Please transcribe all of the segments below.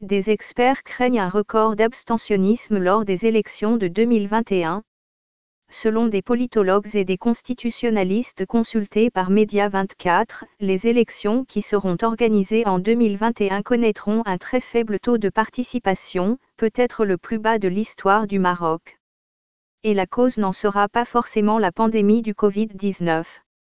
des experts craignent un record d'abstentionnisme lors des élections de 2021. Selon des politologues et des constitutionnalistes consultés par Média24, les élections qui seront organisées en 2021 connaîtront un très faible taux de participation, peut-être le plus bas de l'histoire du Maroc. Et la cause n'en sera pas forcément la pandémie du Covid-19.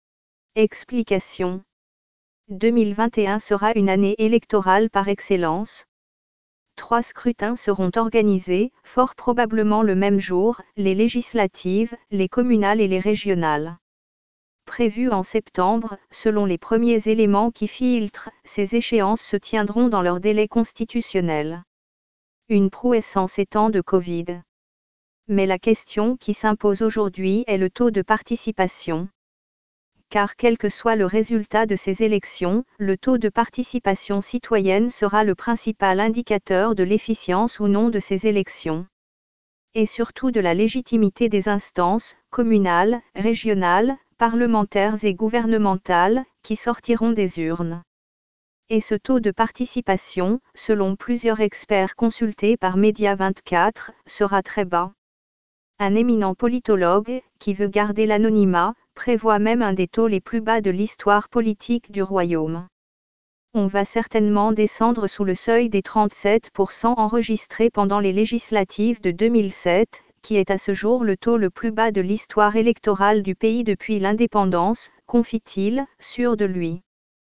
Explication. 2021 sera une année électorale par excellence. 3 scrutins seront organisés, fort probablement le même jour, les législatives, les communales et les régionales. Prévues en septembre, selon les premiers éléments qui filtrent, ces échéances se tiendront dans leur délai constitutionnel. Une prouesse en ces temps de Covid. Mais la question qui s'impose aujourd'hui est le taux de participation. Car quel que soit le résultat de ces élections, le taux de participation citoyenne sera le principal indicateur de l'efficience ou non de ces élections. Et surtout de la légitimité des instances, communales, régionales, parlementaires et gouvernementales, qui sortiront des urnes. Et ce taux de participation, selon plusieurs experts consultés par Média24, sera très bas. Un éminent politologue, qui veut garder l'anonymat, prévoit même un des taux les plus bas de l'histoire politique du royaume. On va certainement descendre sous le seuil des 37% enregistrés pendant les législatives de 2007, qui est à ce jour le taux le plus bas de l'histoire électorale du pays depuis l'indépendance, confie-t-il, sûr de lui.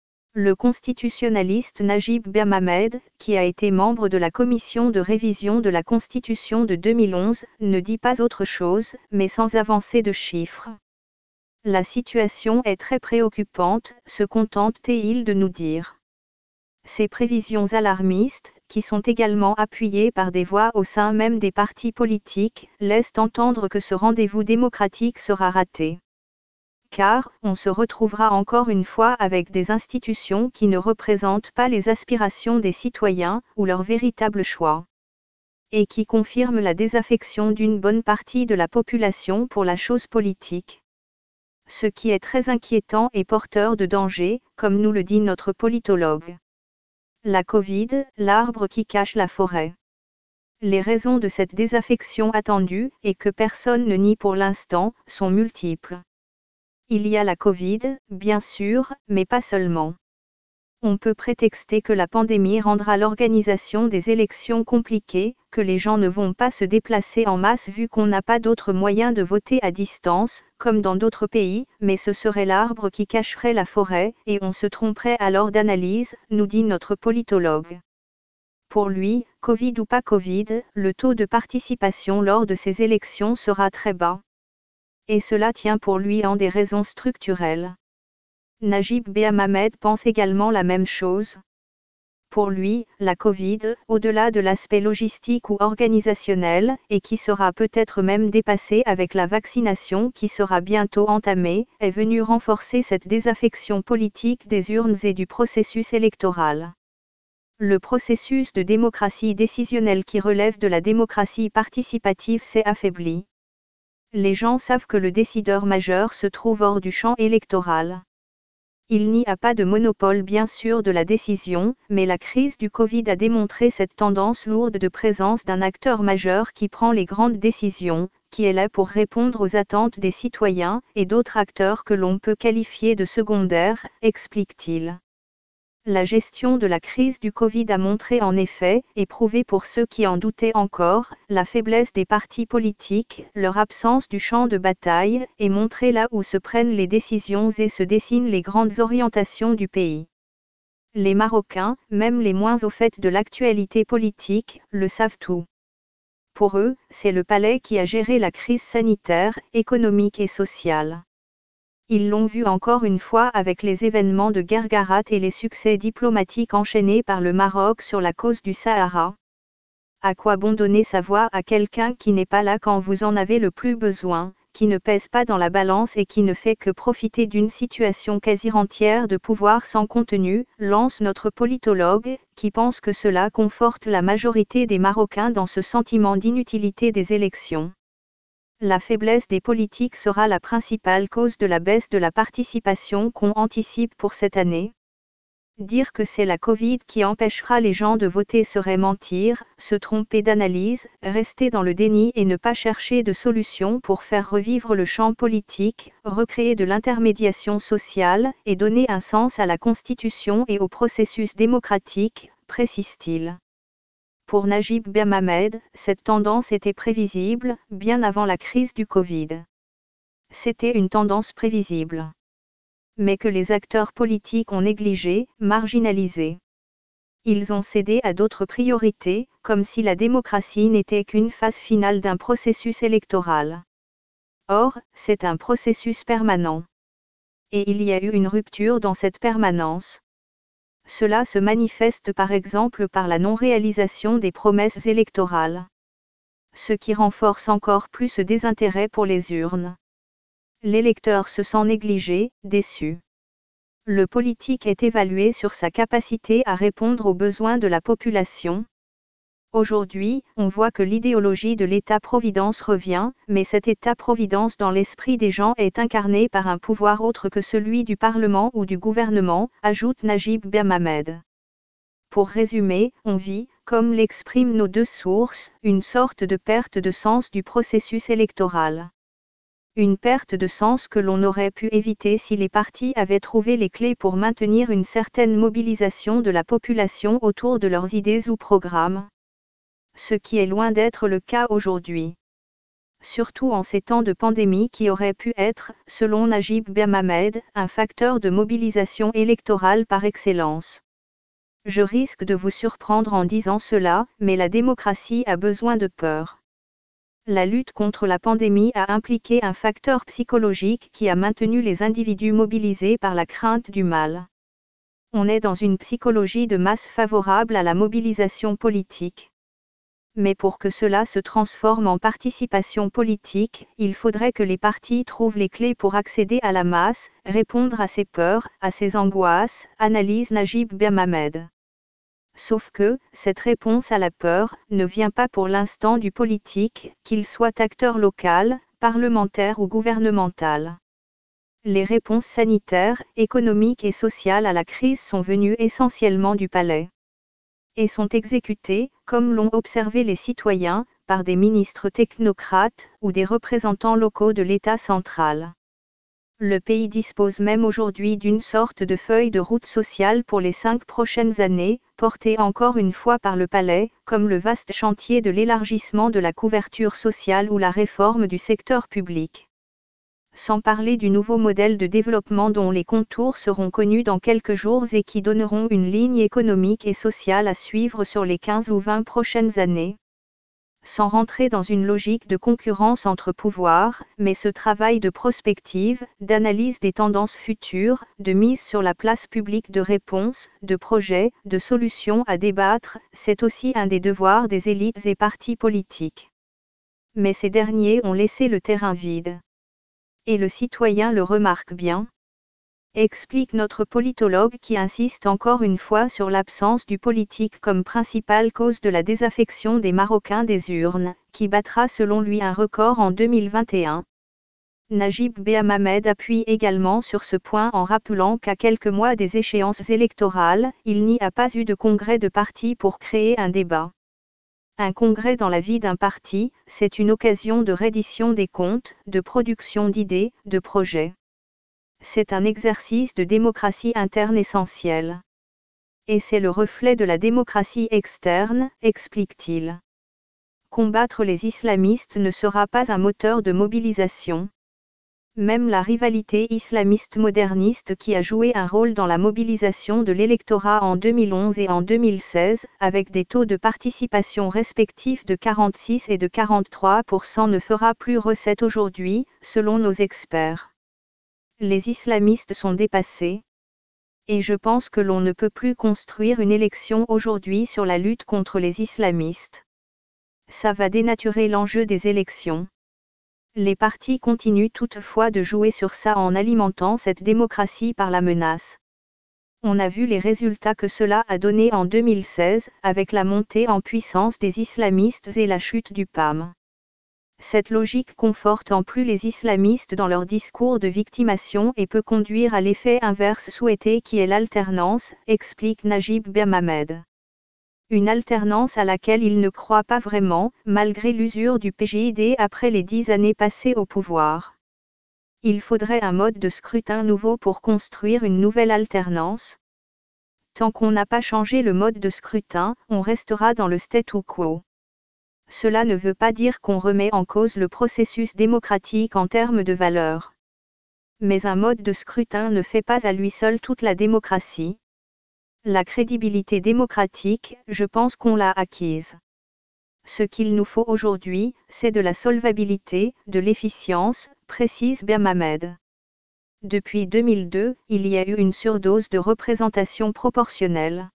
Le constitutionnaliste Najib Mohamed, qui a été membre de la commission de révision de la Constitution de 2011, ne dit pas autre chose, mais sans avancer de chiffres. La situation est très préoccupante, se contente-t-il de nous dire. Ces prévisions alarmistes, qui sont également appuyées par des voix au sein même des partis politiques, laissent entendre que ce rendez-vous démocratique sera raté. Car, on se retrouvera encore une fois avec des institutions qui ne représentent pas les aspirations des citoyens, ou leur véritable choix. Et qui confirment la désaffection d'une bonne partie de la population pour la chose politique. Ce qui est très inquiétant et porteur de danger, comme nous le dit notre politologue. La Covid, l'arbre qui cache la forêt. Les raisons de cette désaffection attendue, et que personne ne nie pour l'instant, sont multiples. Il y a la Covid, bien sûr, mais pas seulement. On peut prétexter que la pandémie rendra l'organisation des élections compliquée, que les gens ne vont pas se déplacer en masse vu qu'on n'a pas d'autre moyen de voter à distance, comme dans d'autres pays, mais ce serait l'arbre qui cacherait la forêt, et on se tromperait alors d'analyse, nous dit notre politologue. Pour lui, Covid ou pas Covid, le taux de participation lors de ces élections sera très bas. Et cela tient pour lui en des raisons structurelles. Najib Mohamed pense également la même chose. Pour lui, la Covid, au-delà de l'aspect logistique ou organisationnel, et qui sera peut-être même dépassée avec la vaccination qui sera bientôt entamée, est venue renforcer cette désaffection politique des urnes et du processus électoral. Le processus de démocratie décisionnelle qui relève de la démocratie participative s'est affaibli. Les gens savent que le décideur majeur se trouve hors du champ électoral. Il n'y a pas de monopole bien sûr de la décision, mais la crise du Covid a démontré cette tendance lourde de présence d'un acteur majeur qui prend les grandes décisions, qui est là pour répondre aux attentes des citoyens, et d'autres acteurs que l'on peut qualifier de secondaires, explique-t-il. La gestion de la crise du Covid a montré en effet, et prouvé pour ceux qui en doutaient encore, la faiblesse des partis politiques, leur absence du champ de bataille, et montré là où se prennent les décisions et se dessinent les grandes orientations du pays. Les Marocains, même les moins au fait de l'actualité politique, le savent tout. Pour eux, c'est le palais qui a géré la crise sanitaire, économique et sociale. Ils l'ont vu encore une fois avec les événements de Guergarat et les succès diplomatiques enchaînés par le Maroc sur la cause du Sahara. À quoi bon donner sa voix à quelqu'un qui n'est pas là quand vous en avez le plus besoin, qui ne pèse pas dans la balance et qui ne fait que profiter d'une situation quasi entière de pouvoir sans contenu, lance notre politologue, qui pense que cela conforte la majorité des Marocains dans ce sentiment d'inutilité des élections. La faiblesse des politiques sera la principale cause de la baisse de la participation qu'on anticipe pour cette année. Dire que c'est la Covid qui empêchera les gens de voter serait mentir, se tromper d'analyse, rester dans le déni et ne pas chercher de solutions pour faire revivre le champ politique, recréer de l'intermédiation sociale et donner un sens à la Constitution et au processus démocratique, précise-t-il. Pour Najib Mohamed, cette tendance était prévisible, bien avant la crise du Covid. C'était une tendance prévisible, mais que les acteurs politiques ont négligé, marginalisé. Ils ont cédé à d'autres priorités, comme si la démocratie n'était qu'une phase finale d'un processus électoral. Or, c'est un processus permanent. Et il y a eu une rupture dans cette permanence. Cela se manifeste par exemple par la non-réalisation des promesses électorales. Ce qui renforce encore plus ce désintérêt pour les urnes. L'électeur se sent négligé, déçu. Le politique est évalué sur sa capacité à répondre aux besoins de la population. Aujourd'hui, on voit que l'idéologie de l'État-providence revient, mais cet État-providence dans l'esprit des gens est incarné par un pouvoir autre que celui du Parlement ou du gouvernement, ajoute Najib Mohamed. Pour résumer, on vit, comme l'expriment nos deux sources, une sorte de perte de sens du processus électoral. Une perte de sens que l'on aurait pu éviter si les partis avaient trouvé les clés pour maintenir une certaine mobilisation de la population autour de leurs idées ou programmes. Ce qui est loin d'être le cas aujourd'hui. Surtout en ces temps de pandémie qui auraient pu être, selon Najib Mohamed, un facteur de mobilisation électorale par excellence. Je risque de vous surprendre en disant cela, mais la démocratie a besoin de peur. La lutte contre la pandémie a impliqué un facteur psychologique qui a maintenu les individus mobilisés par la crainte du mal. On est dans une psychologie de masse favorable à la mobilisation politique. Mais pour que cela se transforme en participation politique, il faudrait que les partis trouvent les clés pour accéder à la masse, répondre à ses peurs, à ses angoisses, analyse Najib Mohamed. Sauf que, cette réponse à la peur, ne vient pas pour l'instant du politique, qu'il soit acteur local, parlementaire ou gouvernemental. Les réponses sanitaires, économiques et sociales à la crise sont venues essentiellement du palais. Et sont exécutées, comme l'ont observé les citoyens, par des ministres technocrates, ou des représentants locaux de l'État central. Le pays dispose même aujourd'hui d'une sorte de feuille de route sociale pour les 5 prochaines années, portée encore une fois par le palais, comme le vaste chantier de l'élargissement de la couverture sociale ou la réforme du secteur public. Sans parler du nouveau modèle de développement dont les contours seront connus dans quelques jours et qui donneront une ligne économique et sociale à suivre sur les 15 ou 20 prochaines années. Sans rentrer dans une logique de concurrence entre pouvoirs, mais ce travail de prospective, d'analyse des tendances futures, de mise sur la place publique de réponses, de projets, de solutions à débattre, c'est aussi un des devoirs des élites et partis politiques. Mais ces derniers ont laissé le terrain vide. Et le citoyen le remarque bien. Explique notre politologue qui insiste encore une fois sur l'absence du politique comme principale cause de la désaffection des Marocains des urnes, qui battra selon lui un record en 2021. Najib Mohamed appuie également sur ce point en rappelant qu'à quelques mois des échéances électorales, il n'y a pas eu de congrès de parti pour créer un débat. Un congrès dans la vie d'un parti, c'est une occasion de reddition des comptes, de production d'idées, de projets. C'est un exercice de démocratie interne essentiel. Et c'est le reflet de la démocratie externe, explique-t-il. Combattre les islamistes ne sera pas un moteur de mobilisation. Même la rivalité islamiste moderniste qui a joué un rôle dans la mobilisation de l'électorat en 2011 et en 2016, avec des taux de participation respectifs de 46 et de 43%, ne fera plus recette aujourd'hui, selon nos experts. Les islamistes sont dépassés. Et je pense que l'on ne peut plus construire une élection aujourd'hui sur la lutte contre les islamistes. Ça va dénaturer l'enjeu des élections. Les partis continuent toutefois de jouer sur ça en alimentant cette démocratie par la menace. On a vu les résultats que cela a donné en 2016, avec la montée en puissance des islamistes et la chute du PAM. Cette logique conforte en plus les islamistes dans leur discours de victimation et peut conduire à l'effet inverse souhaité qui est l'alternance, explique Najib Bermamed. Une alternance à laquelle il ne croit pas vraiment, malgré l'usure du PJD après les 10 années passées au pouvoir. Il faudrait un mode de scrutin nouveau pour construire une nouvelle alternance. Tant qu'on n'a pas changé le mode de scrutin, on restera dans le statu quo. Cela ne veut pas dire qu'on remet en cause le processus démocratique en termes de valeurs. Mais un mode de scrutin ne fait pas à lui seul toute la démocratie. La crédibilité démocratique, je pense qu'on l'a acquise. Ce qu'il nous faut aujourd'hui, c'est de la solvabilité, de l'efficience, précise Bermamed. Depuis 2002, il y a eu une surdose de représentation proportionnelle.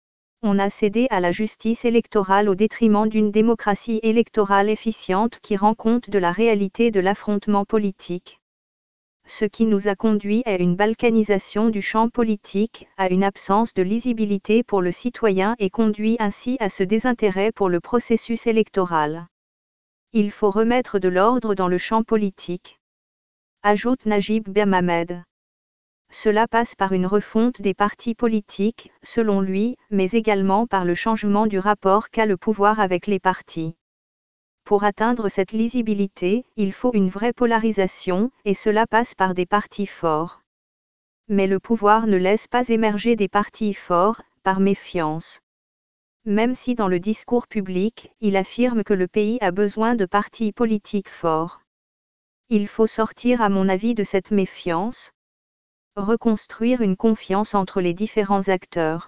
On a cédé à la justice électorale au détriment d'une démocratie électorale efficiente qui rend compte de la réalité de l'affrontement politique. Ce qui nous a conduit à une balkanisation du champ politique, à une absence de lisibilité pour le citoyen et conduit ainsi à ce désintérêt pour le processus électoral. Il faut remettre de l'ordre dans le champ politique, ajoute Najib Bermamed. Cela passe par une refonte des partis politiques, selon lui, mais également par le changement du rapport qu'a le pouvoir avec les partis. Pour atteindre cette lisibilité, il faut une vraie polarisation, et cela passe par des partis forts. Mais le pouvoir ne laisse pas émerger des partis forts, par méfiance. Même si dans le discours public, il affirme que le pays a besoin de partis politiques forts. Il faut sortir à mon avis de cette méfiance. Reconstruire une confiance entre les différents acteurs.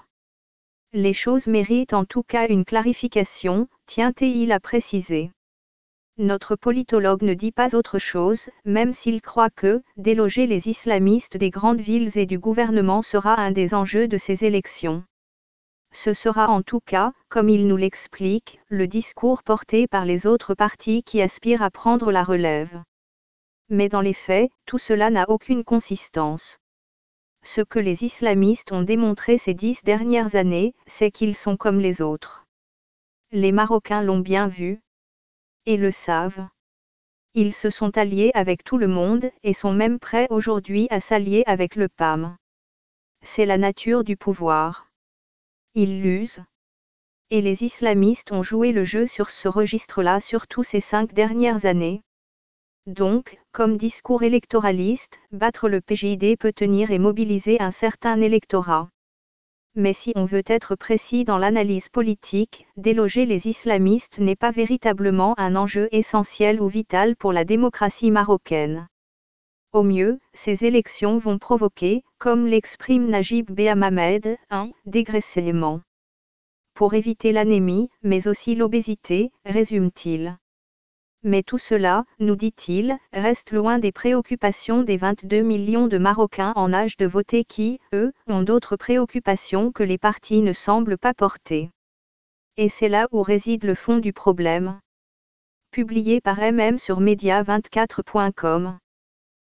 Les choses méritent en tout cas une clarification, tient-il à préciser. Notre politologue ne dit pas autre chose, même s'il croit que, déloger les islamistes des grandes villes et du gouvernement sera un des enjeux de ces élections. Ce sera en tout cas, comme il nous l'explique, le discours porté par les autres partis qui aspirent à prendre la relève. Mais dans les faits, tout cela n'a aucune consistance. Ce que les islamistes ont démontré ces 10 dernières années, c'est qu'ils sont comme les autres. Les Marocains l'ont bien vu. Et le savent. Ils se sont alliés avec tout le monde et sont même prêts aujourd'hui à s'allier avec le PAM. C'est la nature du pouvoir. Ils l'usent. Et les islamistes ont joué le jeu sur ce registre-là surtout ces 5 dernières années. Donc, comme discours électoraliste, battre le PJD peut tenir et mobiliser un certain électorat. Mais si on veut être précis dans l'analyse politique, déloger les islamistes n'est pas véritablement un enjeu essentiel ou vital pour la démocratie marocaine. Au mieux, ces élections vont provoquer, comme l'exprime Najib Bermamed, un dégraissement. Pour éviter l'anémie, mais aussi l'obésité, résume-t-il. Mais tout cela, nous dit-il, reste loin des préoccupations des 22 millions de Marocains en âge de voter qui, eux, ont d'autres préoccupations que les partis ne semblent pas porter. Et c'est là où réside le fond du problème. Publié par MM sur media24.com.